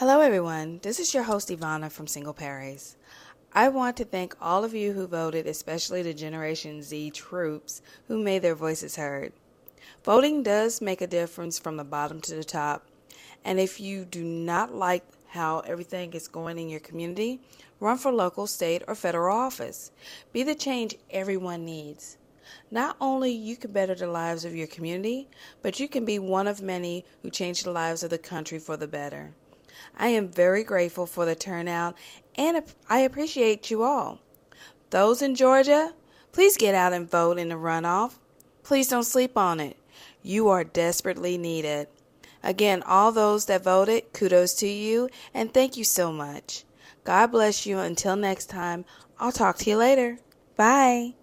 Hello, everyone. This is your host, Ivana from Single Paris. I want to thank all of you who voted, especially the Generation Z troops who made their voices heard. Voting does make a difference from the bottom to the top, and if you do not like how everything is going in your community, run for local, state, or federal office. Be the change everyone needs. Not only you can better the lives of your community, but you can be one of many who change the lives of the country for the better. I am very grateful for the turnout and I appreciate you all. Those in Georgia, please get out and vote in the runoff. Please don't sleep on it. You are desperately needed. Again, all those that voted, kudos to you and thank you so much. God bless you. Until next time, I'll talk to you later. Bye.